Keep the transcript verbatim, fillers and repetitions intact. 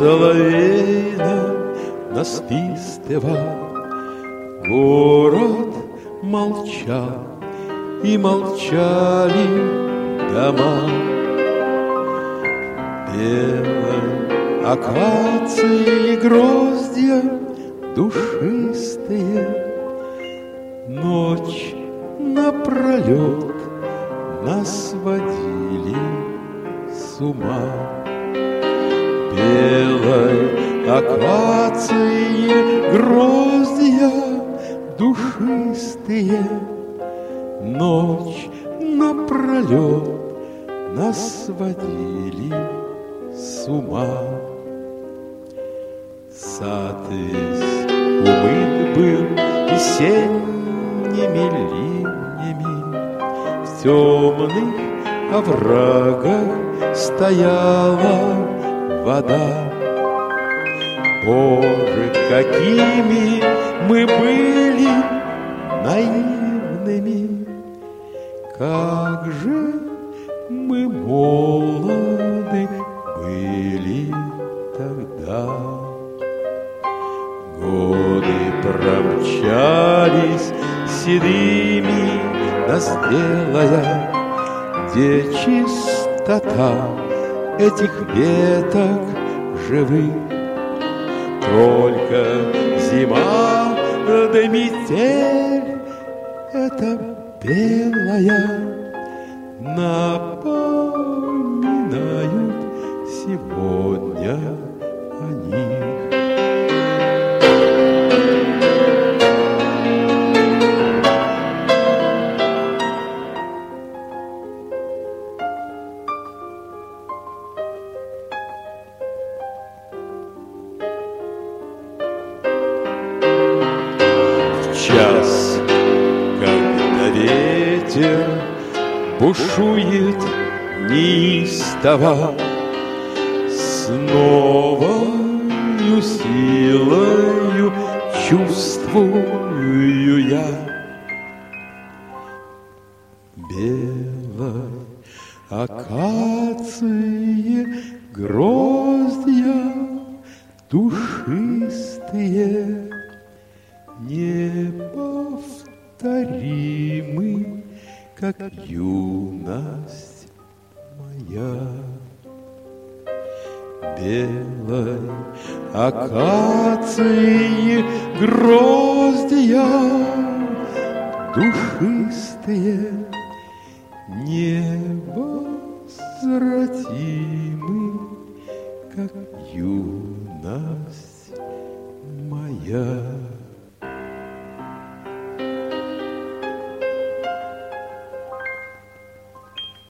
соловейно насвистывал. Город молчал, и молчали дома. Белые акации и гроздья душистые ночь напролет нас водили с ума. Белой акации гроздья душистые ночь напролет нас водили с ума. Сад весь умыт был весенними ливнями, в темных оврагах стояла вода. Боже, какими мы были наивными, как же мы молоды были тогда. Годы промчались седыми, нас делая, где чистота этих веток живых. Только зима да метель эта белая напоминают сегодня о них. Час, когда ветер бушует неистово, с новою силою чувствую я. Белой акации гроздья душистые неповторимы, как юность моя. Белой акации гроздья душистые невозвратимы, как юность моя.